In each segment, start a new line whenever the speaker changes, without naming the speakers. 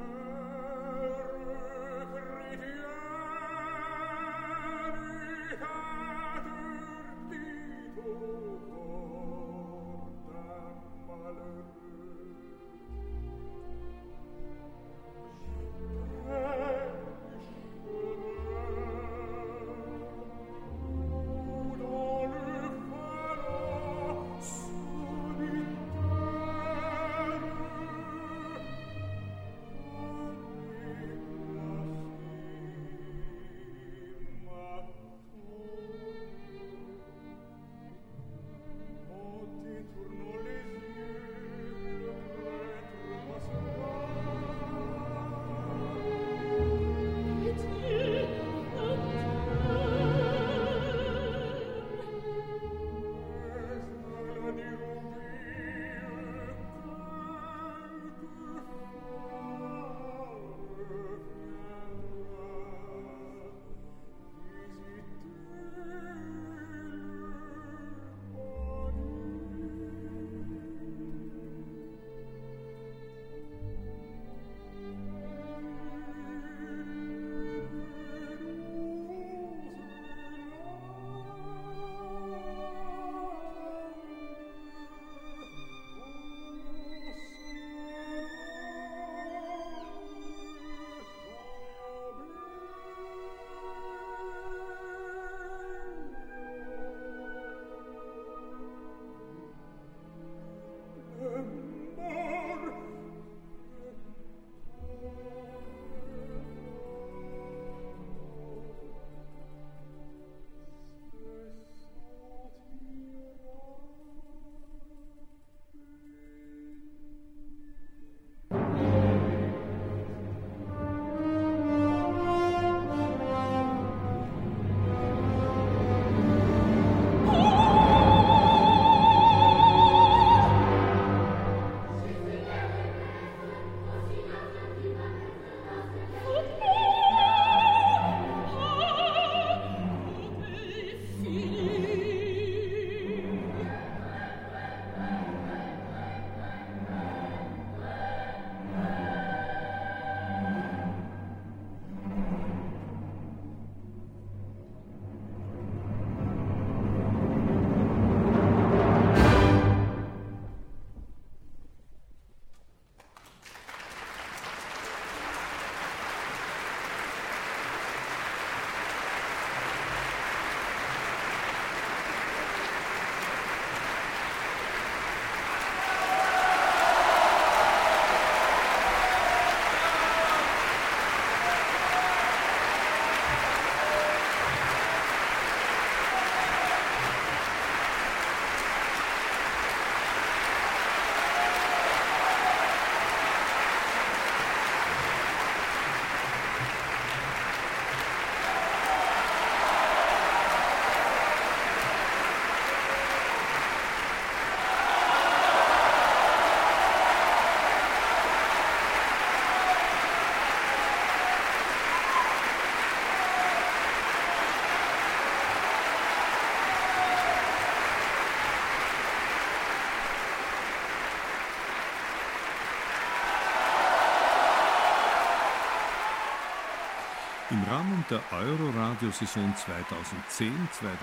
Im Rahmen der Euro-Radio-Saison 2010-2011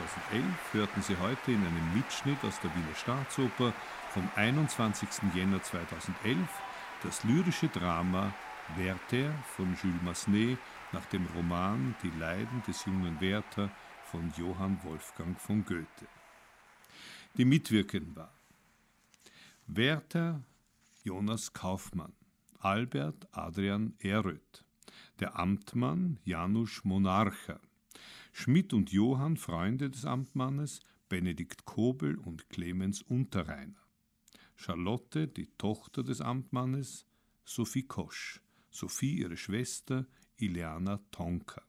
hörten Sie heute in einem Mitschnitt aus der Wiener Staatsoper vom 21. Jänner 2011 das lyrische Drama Werther von Jules Massenet nach dem Roman Die Leiden des jungen Werther von Johann Wolfgang von Goethe. Die Mitwirkenden waren Werther Jonas Kaufmann, Albert Adrian Eröth, der Amtmann Janusz Monarcha, Schmidt und Johann, Freunde des Amtmannes, Benedikt Kobel und Clemens Unterreiner, Charlotte, die Tochter des Amtmannes, Sophie Kosch, Sophie ihre Schwester, Ileana Tonka.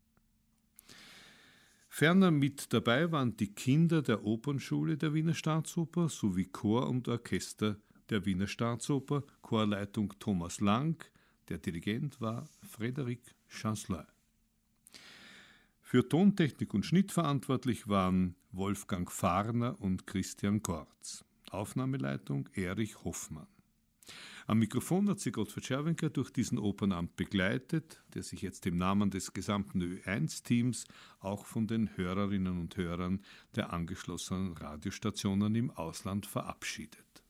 Ferner mit dabei waren die Kinder der Opernschule der Wiener Staatsoper sowie Chor und Orchester der Wiener Staatsoper, Chorleitung Thomas Lang, der Dirigent war Frédéric Chancelin. Für Tontechnik und Schnitt verantwortlich waren Wolfgang Farner und Christian Gorz. Aufnahmeleitung Erich Hoffmann. Am Mikrofon hat sie Gottfried Scherwenker durch diesen Opernabend begleitet, der sich jetzt im Namen des gesamten Ö1-Teams auch von den Hörerinnen und Hörern der angeschlossenen Radiostationen im Ausland verabschiedet.